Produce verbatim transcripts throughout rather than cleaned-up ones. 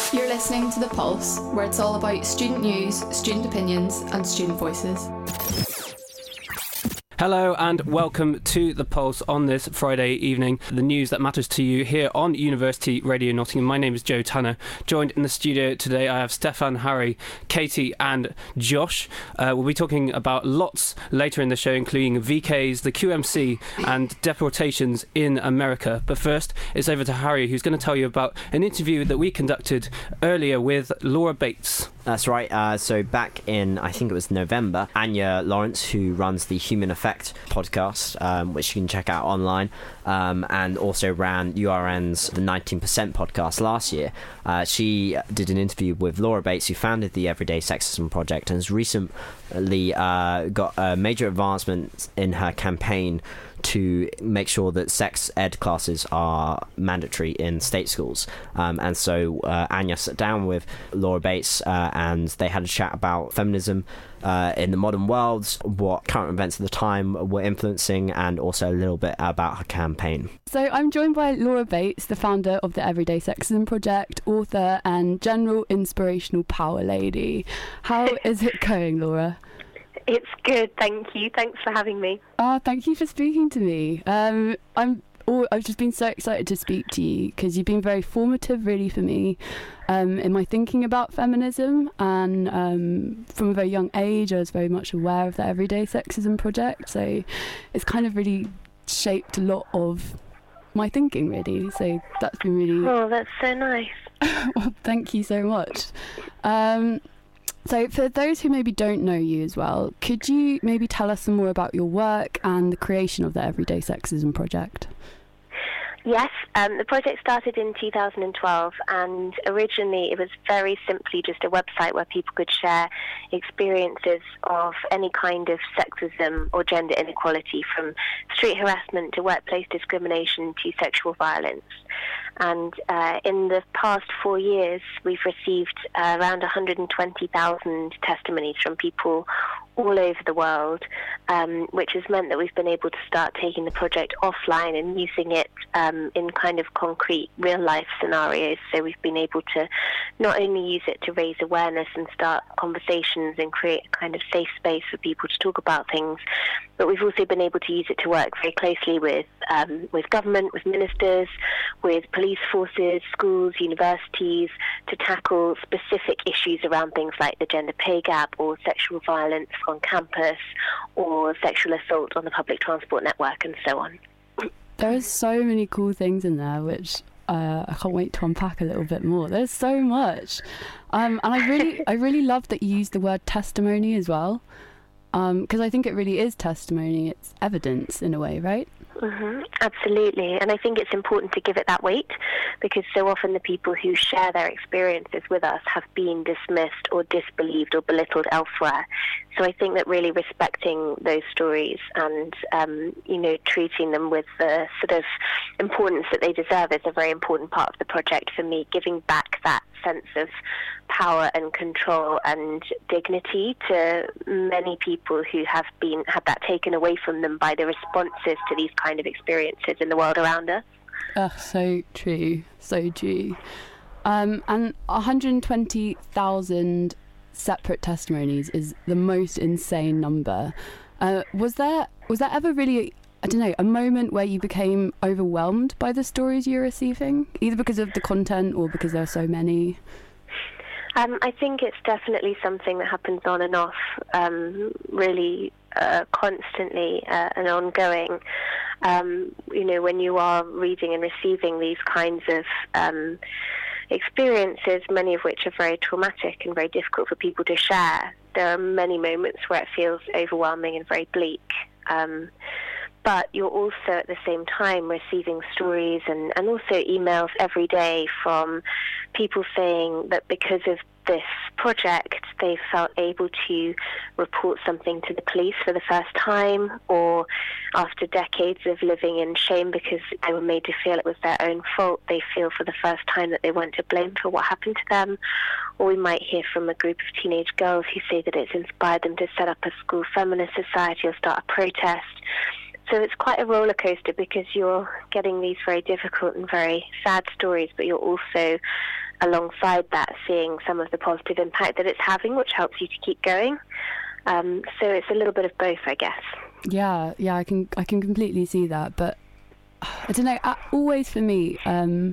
You're listening to The Pulse, where it's all about student news, student opinions, and student voices. Hello and welcome to The Pulse on this Friday evening. The news that matters to you here on University Radio Nottingham. My name is Joe Tanner. Joined in the studio today I have Stefan, Harry, Katie and Josh. Uh, we'll be talking about lots later in the show, including V Ks, the Q M C and deportations in America. But first, it's over to Harry, who's going to tell you about an interview that we conducted earlier with Laura Bates. That's right. Uh, so back in, I think it was November, Anya Lawrence, who runs the Human Effect podcast, um, which you can check out online, um, and also ran U R N's The nineteen percent podcast last year. Uh, she did an interview with Laura Bates, who founded the Everyday Sexism Project and has recently uh, got a major advancement in her campaign to make sure that sex ed classes are mandatory in state schools. Um, and so uh, Anya sat down with Laura Bates uh, and they had a chat about feminism uh, in the modern world, what current events at the time were influencing, and also a little bit about her campaign. So I'm joined by Laura Bates, the founder of the Everyday Sexism Project, author and general inspirational power lady. How is it going, Laura? It's good, thank you. Thanks for having me. Ah, thank you for speaking to me. Um, I'm. Oh, I've just been so excited to speak to you because you've been very formative, really, for me um, in my thinking about feminism. And um, from a very young age, I was very much aware of the Everyday Sexism Project. So it's kind of really shaped a lot of my thinking, really. So that's been really. Oh, that's so nice. Well, thank you so much. Um, So for those who maybe don't know you as well, could you maybe tell us some more about your work and the creation of the Everyday Sexism Project? Yes, um, the project started in two thousand twelve, and originally it was very simply just a website where people could share experiences of any kind of sexism or gender inequality, from street harassment to workplace discrimination to sexual violence. And uh, in the past four years, we've received uh, around one hundred twenty thousand testimonies from people all over the world, um, which has meant that we've been able to start taking the project offline and using it um, in kind of concrete, real-life scenarios. So we've been able to not only use it to raise awareness and start conversations and create a kind of safe space for people to talk about things, but we've also been able to use it to work very closely with um, with government, with ministers, with police forces, schools, universities, to tackle specific issues around things like the gender pay gap or sexual violence on campus or sexual assault on the public transport network and so on. There are so many cool things in there, which uh, I can't wait to unpack a little bit more. There's so much. Um, and I really, I really love that you use the word testimony as well, because um, I think it really is testimony. It's evidence in a way, right? Mm-hmm, absolutely. And I think it's important to give it that weight, because so often the people who share their experiences with us have been dismissed or disbelieved or belittled elsewhere. So I think that really respecting those stories and, um, you know, treating them with the sort of importance that they deserve is a very important part of the project for me, giving back that sense of power and control and dignity to many people who have been had that taken away from them by the responses to these kind of experiences in the world around us. Oh, so true, so true. Um, and one hundred twenty thousand separate testimonies is the most insane number. Uh, was there was there ever really, I don't know, a moment where you became overwhelmed by the stories you're receiving, either because of the content or because there are so many? Um, I think it's definitely something that happens on and off, um, really uh, constantly uh, and ongoing. Um, you know, when you are reading and receiving these kinds of um, experiences, many of which are very traumatic and very difficult for people to share, there are many moments where it feels overwhelming and very bleak. Um, but you're also at the same time receiving stories and, and also emails every day from people saying that because of this project they felt able to report something to the police for the first time, or after decades of living in shame because they were made to feel it was their own fault, they feel for the first time that they weren't to blame for what happened to them. Or we might hear from a group of teenage girls who say that it's inspired them to set up a school feminist society or start a protest. So it's quite a roller coaster because you're getting these very difficult and very sad stories, but you're also alongside that, seeing some of the positive impact that it's having, which helps you to keep going. Um, so it's a little bit of both, I guess. Yeah, yeah, I can I can completely see that, but I don't know. Always for me, um,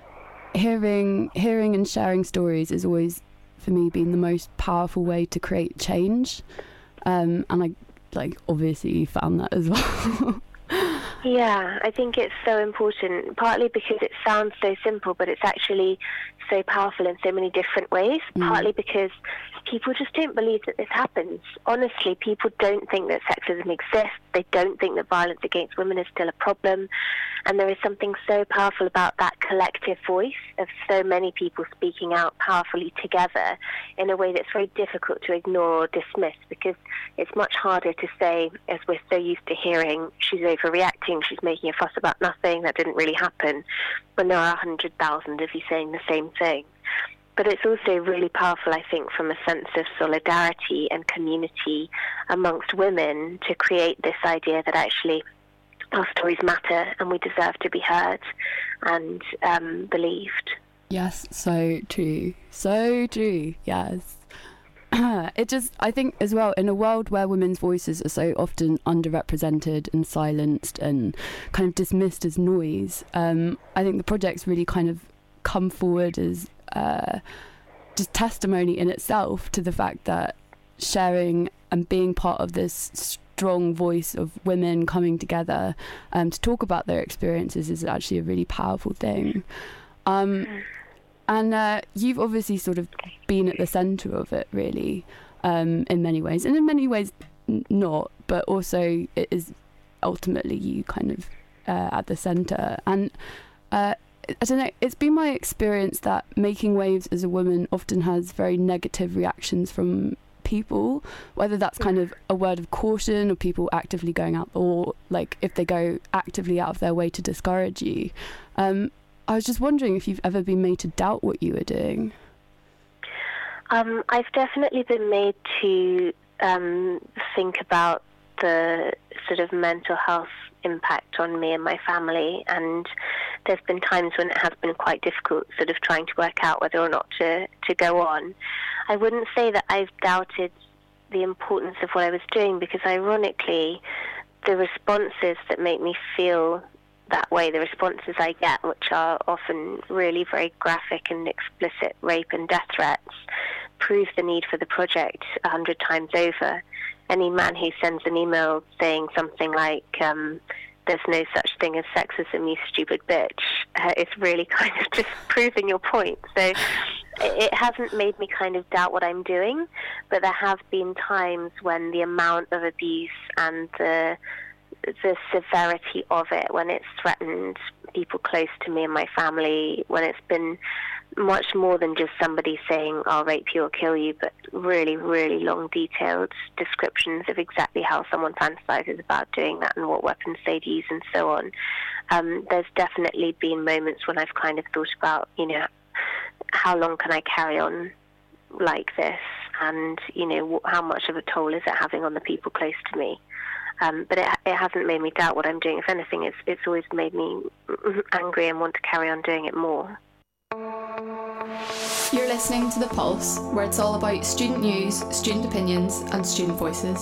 hearing hearing and sharing stories is always, for me, been the most powerful way to create change. Um, and I like obviously found that as well. Yeah, I think it's so important, partly because it sounds so simple, but it's actually so powerful in so many different ways, mm. partly because people just don't believe that this happens. Honestly, people don't think that sexism exists. They don't think that violence against women is still a problem. And there is something so powerful about that collective voice of so many people speaking out powerfully together in a way that's very difficult to ignore or dismiss, because it's much harder to say, as we're so used to hearing, she's overreacting, she's making a fuss about nothing, that didn't really happen, when there are a hundred thousand of you saying the same thing. But it's also really powerful, I think, from a sense of solidarity and community amongst women to create this idea that actually our stories matter and we deserve to be heard and um, believed. Yes, so true. So true, yes. It just, I think as well, in a world where women's voices are so often underrepresented and silenced and kind of dismissed as noise, um, I think the project's really kind of come forward as uh, just testimony in itself to the fact that sharing and being part of this strong voice of women coming together um, to talk about their experiences is actually a really powerful thing. Um, and uh, you've obviously sort of been at the centre of it, really, um, in many ways. And in many ways n- not, but also it is ultimately you kind of uh, at the centre. And uh, I don't know, it's been my experience that making waves as a woman often has very negative reactions from people, whether that's kind of a word of caution or people actively going out, or like if they go actively out of their way to discourage you. Um, I was just wondering if you've ever been made to doubt what you were doing. Um, I've definitely been made to um, think about the sort of mental health impact on me and my family, and there's been times when it has been quite difficult sort of trying to work out whether or not to, to go on. I wouldn't say that I've doubted the importance of what I was doing, because ironically the responses that make me feel that way, the responses I get, which are often really very graphic and explicit rape and death threats, prove the need for the project a hundred times over. Any man who sends an email saying something like, um, there's no such thing as sexism, you stupid bitch, uh, is really kind of just proving your point. So it hasn't made me kind of doubt what I'm doing, but there have been times when the amount of abuse and the the severity of it, when it's threatened people close to me and my family, when it's been much more than just somebody saying, I'll rape you or kill you, but really, really long, detailed descriptions of exactly how someone fantasizes about doing that and what weapons they'd use and so on. Um, there's definitely been moments when I've kind of thought about, you know, how long can I carry on like this? And, you know, how much of a toll is it having on the people close to me? Um, but it, it hasn't made me doubt what I'm doing. If anything, it's, it's always made me angry and want to carry on doing it more. You're listening to The Pulse, where it's all about student news, student opinions and student voices.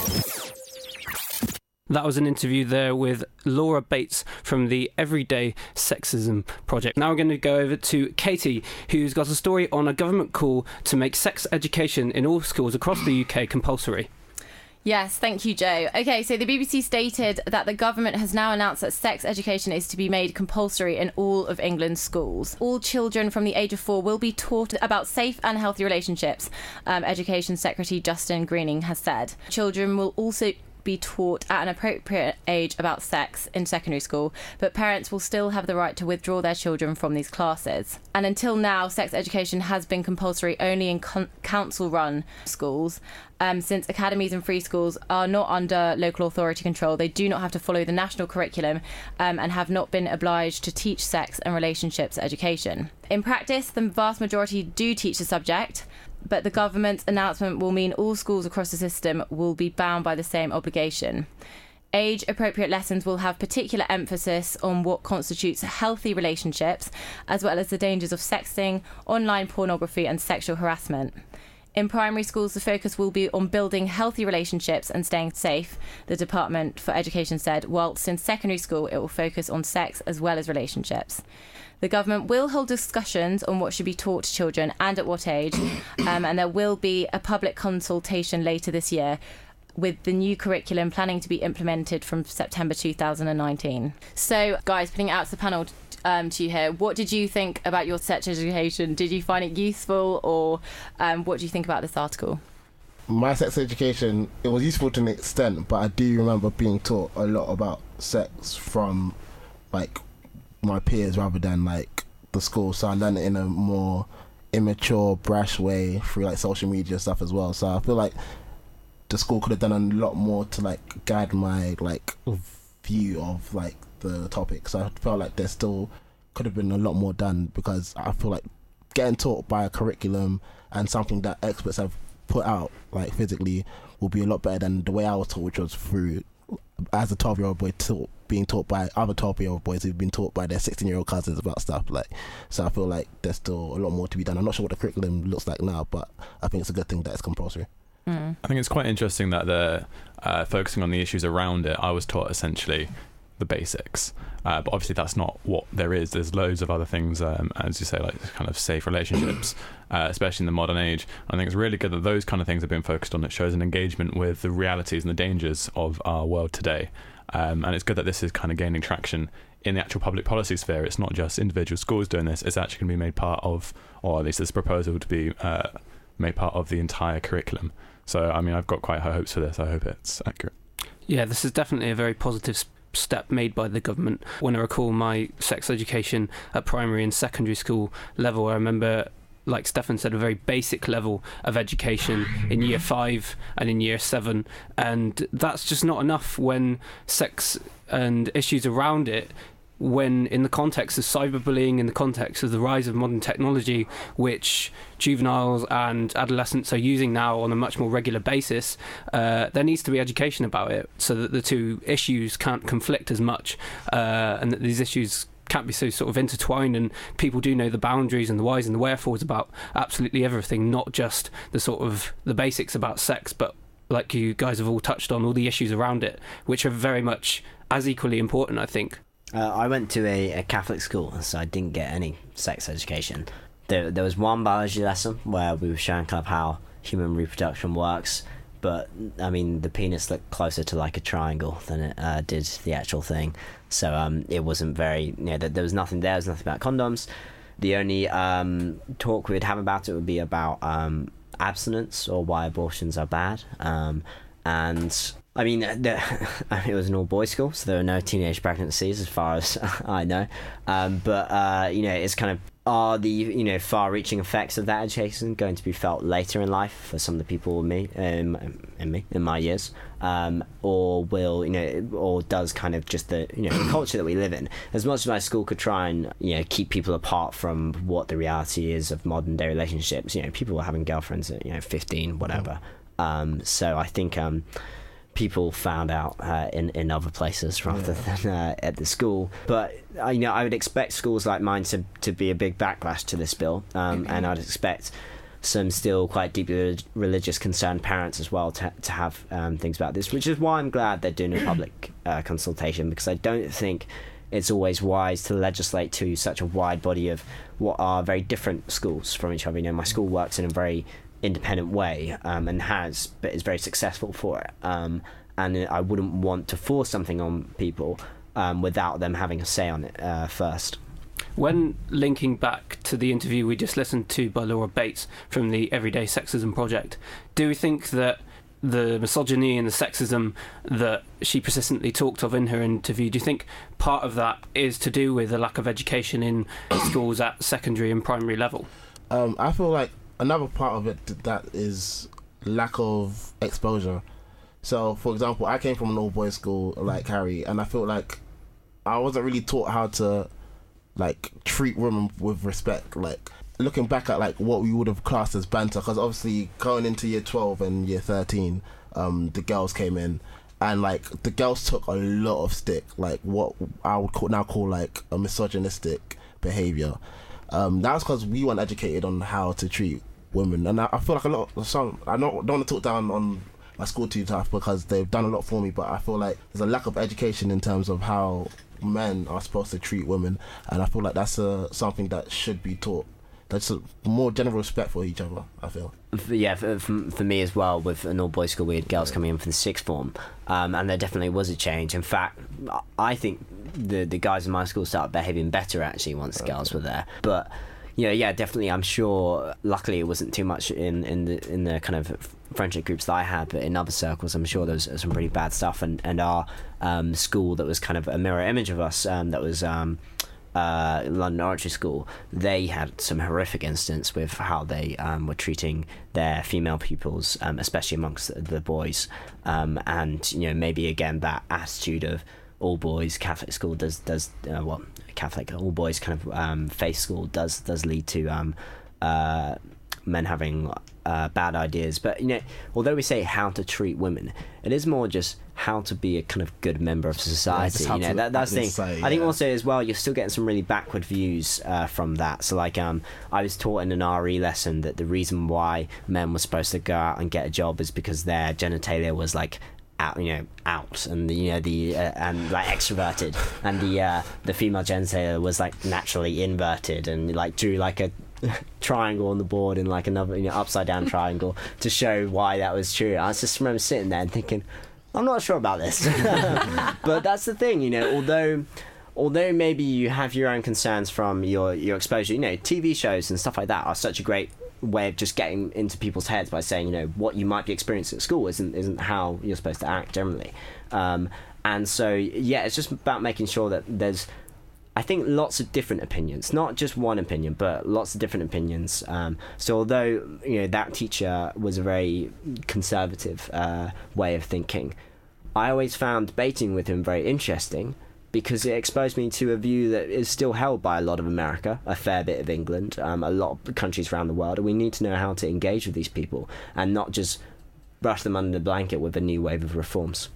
That was an interview there with Laura Bates from the Everyday Sexism Project. Now we're going to go over to Katie, who's got a story on a government call to make sex education in all schools across the U K compulsory. Yes, thank you, Joe. Okay, so the B B C stated that the government has now announced that sex education is to be made compulsory in all of England's schools. All children from the age of four will be taught about safe and healthy relationships, um, Education Secretary Justin Greening has said. Children will also be taught at an appropriate age about sex in secondary school, but parents will still have the right to withdraw their children from these classes. And until now, sex education has been compulsory only in con- council-run schools. Um, since academies and free schools are not under local authority control, they do not have to follow the national curriculum um, and have not been obliged to teach sex and relationships education. In practice, the vast majority do teach the subject, but the government's announcement will mean all schools across the system will be bound by the same obligation. Age-appropriate lessons will have particular emphasis on what constitutes healthy relationships, as well as the dangers of sexting, online pornography and sexual harassment. In primary schools, the focus will be on building healthy relationships and staying safe, the Department for Education said, whilst in secondary school it will focus on sex as well as relationships. The government will hold discussions on what should be taught to children and at what age, um, and there will be a public consultation later this year, with the new curriculum planning to be implemented from September two thousand nineteen. So, guys, putting it out to the panel um, to you here, what did you think about your sex education? Did you find it useful, or um, what do you think about this article? My sex education, it was useful to an extent, but I do remember being taught a lot about sex from, like, my peers rather than, like, the school. So I learned it in a more immature, brash way through, like, social media stuff as well. So I feel like the school could have done a lot more to, like, guide my, like, view of, like, the topic. So I felt like there still could have been a lot more done, because I feel like getting taught by a curriculum and something that experts have put out, like, physically, will be a lot better than the way I was taught, which was through, as a twelve-year-old boy, taught, being taught by other twelve-year-old boys who've been taught by their sixteen-year-old cousins about stuff. Like, so I feel like there's still a lot more to be done. I'm not sure what the curriculum looks like now, but I think it's a good thing that it's compulsory. Mm. I think it's quite interesting that they're uh, focusing on the issues around it. I was taught essentially the basics, uh, but obviously that's not what there is. There's loads of other things, um, as you say, like kind of safe relationships, uh, especially in the modern age. I think it's really good that those kind of things are being focused on. It shows an engagement with the realities and the dangers of our world today, um, and it's good that this is kind of gaining traction in the actual public policy sphere. It's not just individual schools doing this, it's actually going to be made part of, or at least there's a proposal to be uh, made part of the entire curriculum. So, I mean, I've got quite high hopes for this. I hope it's accurate. Yeah, this is definitely a very positive step made by the government. When I recall my sex education at primary and secondary school level, I remember, like Stefan said, a very basic level of education in year five and in year seven, and that's just not enough when sex and issues around it, when in the context of cyberbullying, in the context of the rise of modern technology, which juveniles and adolescents are using now on a much more regular basis, uh, there needs to be education about it so that the two issues can't conflict as much, uh, and that these issues can't be so sort of intertwined, and people do know the boundaries and the whys and the wherefores about absolutely everything, not just the sort of the basics about sex, but like you guys have all touched on, all the issues around it, which are very much as equally important, I think. Uh, I went to a, a Catholic school, so I didn't get any sex education. There, there was one biology lesson where we were showing kind of how human reproduction works, but I mean, the penis looked closer to like a triangle than it uh, did the actual thing. So um, it wasn't very, you know, there was nothing there, there was nothing about condoms. The only um, talk we'd have about it would be about um, abstinence or why abortions are bad. Um, and I mean, the, it was an all-boys school, so there were no teenage pregnancies as far as I know. Um, but, uh, you know, it's kind of, are the, you know, far-reaching effects of that education going to be felt later in life for some of the people in me, um, in me, in my years? Um, or will, you know, or does kind of just the, you know, the culture that we live in, as much as my school could try and, you know, keep people apart from what the reality is of modern-day relationships, you know, people were having girlfriends at, you know, fifteen, whatever. Um, so I think... Um, people found out uh, in, in other places rather yeah. than uh, at the school. But, uh, you know, I would expect schools like mine to, to be a big backlash to this bill. Um, mm-hmm. And I'd expect some still quite deeply religious concerned parents as well to, to have um, things about this, which is why I'm glad they're doing a public uh, consultation, because I don't think it's always wise to legislate to such a wide body of what are very different schools from each other. You know, my school works in a very independent way um, and has, but is very successful for it. Um, and I wouldn't want to force something on people um, without them having a say on it uh, first. When linking back to the interview we just listened to by Laura Bates from the Everyday Sexism Project, do we think that the misogyny and the sexism that she persistently talked of in her interview, do you think part of that is to do with the lack of education in schools at secondary and primary level? Um, I feel like another part of it that is lack of exposure. So, for example, I came from an all-boys school like Harry, and I feel like I wasn't really taught how to like treat women with respect. Like looking back at like what we would have classed as banter, because obviously going into year twelve and year thirteen, um, the girls came in, and like the girls took a lot of stick, like what I would call, now call like a misogynistic behavior. Um, that's because we weren't educated on how to treat women, and I, I feel like a lot of some. I don't, don't want to talk down on my school too tough because they've done a lot for me, but I feel like there's a lack of education in terms of how men are supposed to treat women, and I feel like that's a, something that should be taught. That's a more general respect for each other, I feel. Yeah, for, for, for me as well, with an all-boys school, we had girls coming in for the sixth form, um, and there definitely was a change. In fact, I think the the guys in my school started behaving better, actually, once the girls were there. But, you know, yeah, definitely, I'm sure, luckily it wasn't too much in, in, the, in the kind of friendship groups that I had, but in other circles, I'm sure there was some pretty bad stuff, and, and our um, school that was kind of a mirror image of us, um, that was... Um, Uh, London Oratory School, they had some horrific incidents with how they um, were treating their female pupils, um, especially amongst the, the boys, um, and you know maybe again that attitude of all boys Catholic school does does uh, well Catholic all boys kind of um, faith school does does lead to um, uh, men having uh, bad ideas. But you know, although we say how to treat women, it is more just how to be a kind of good member of society. Yeah, you know, that, that's the thing. Say, yeah. I think also as well, you're still getting some really backward views uh, from that. So like, um, I was taught in an R E lesson that the reason why men were supposed to go out and get a job is because their genitalia was like out, you know, out, and the, you know the uh, and like extroverted, and the uh, the female genitalia was like naturally inverted, and like drew like a triangle on the board in like another, you know, upside down triangle to show why that was true. I just remember sitting there and thinking, I'm not sure about this. But that's the thing, you know, although although maybe you have your own concerns from your, your exposure, you know, T V shows and stuff like that are such a great way of just getting into people's heads by saying, you know, what you might be experiencing at school isn't isn't how you're supposed to act generally. Um, and so, yeah, it's just about making sure that there's, I think, lots of different opinions, not just one opinion, but lots of different opinions. Um, so although, you know, that teacher was a very conservative uh, way of thinking, I always found debating with him very interesting because it exposed me to a view that is still held by a lot of America, a fair bit of England, um, a lot of countries around the world, and we need to know how to engage with these people and not just brush them under the blanket with a new wave of reforms.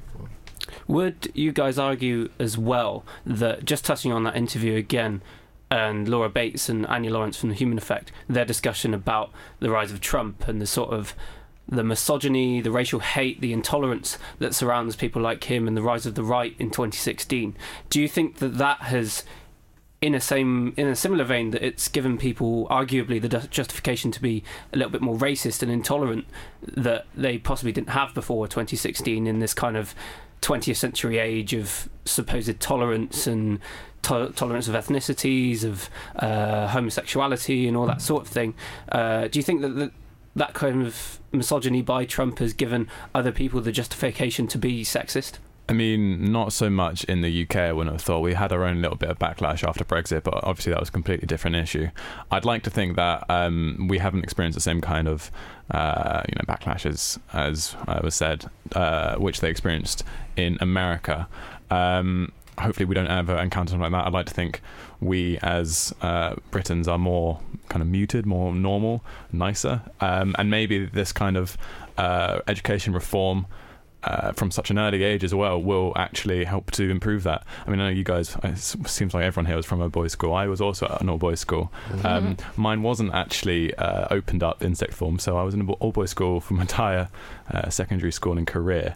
Would you guys argue as well that, just touching on that interview again, and Laura Bates and Anya Lawrence from The Human Effect, their discussion about the rise of Trump and the sort of the misogyny, the racial hate, the intolerance that surrounds people like him, and the rise of the right in twenty sixteen, do you think that that has, in a same in a similar vein, that it's given people arguably the justification to be a little bit more racist and intolerant that they possibly didn't have before twenty sixteen, in this kind of twentieth century age of supposed tolerance and to- tolerance of ethnicities, of uh, homosexuality and all that sort of thing? Uh, do you think that the, that kind of misogyny by Trump has given other people the justification to be sexist? I mean, not so much in the U K, I wouldn't have thought. We had our own little bit of backlash after Brexit, but obviously that was a completely different issue. I'd like to think that um, we haven't experienced the same kind of uh, you know, backlash as, as uh, was said, uh, which they experienced in America. Um, hopefully we don't ever encounter something like that. I'd like to think we as uh, Britons are more kind of muted, more normal, nicer, um, and maybe this kind of uh, education reform Uh, from such an early age as well will actually help to improve that. I mean, I know you guys, it seems like everyone here was from a boys' school. I was also at an all-boys school. Mm-hmm. Um, mine wasn't actually uh, opened up in sixth form, so I was in an all-boys school for my entire uh, secondary school and career.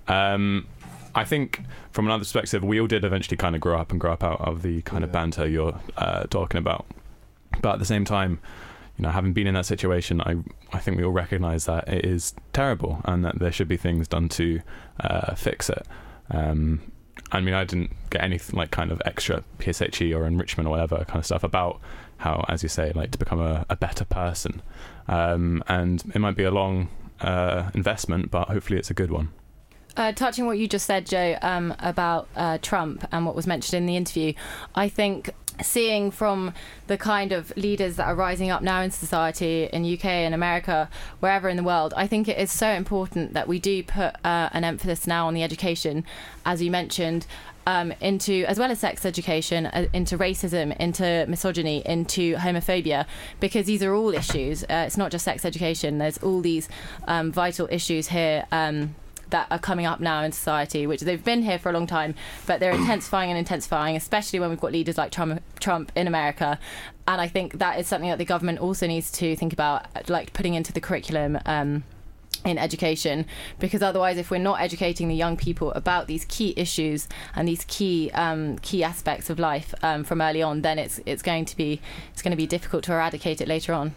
Um, I think from another perspective, we all did eventually kind of grow up and grow up out of the kind yeah. of banter you're uh, talking about. But at the same time, you know, having been in that situation, I I think we all recognise that it is terrible and that there should be things done to uh, fix it. Um, I mean, I didn't get anything like kind of extra P S H E or enrichment or whatever kind of stuff about how, as you say, like to become a, a better person. Um, and it might be a long uh, investment, but hopefully it's a good one. Uh, touching what you just said, Joe, um, about uh, Trump and what was mentioned in the interview, I think seeing from the kind of leaders that are rising up now in society in U K and America, wherever in the world, I think it is so important that we do put uh, an emphasis now on the education, as you mentioned, um, into, as well as sex education, uh, into racism, into misogyny, into homophobia, because these are all issues. Uh, it's not just sex education. There's all these um, vital issues here. Um, that are coming up now in society, which they've been here for a long time, but they're intensifying and intensifying, especially when we've got leaders like Trump, Trump in America. And I think that is something that the government also needs to think about, like putting into the curriculum um, in education, because otherwise, if we're not educating the young people about these key issues and these key um, key aspects of life um, from early on, then it's it's going to be it's going to be difficult to eradicate it later on.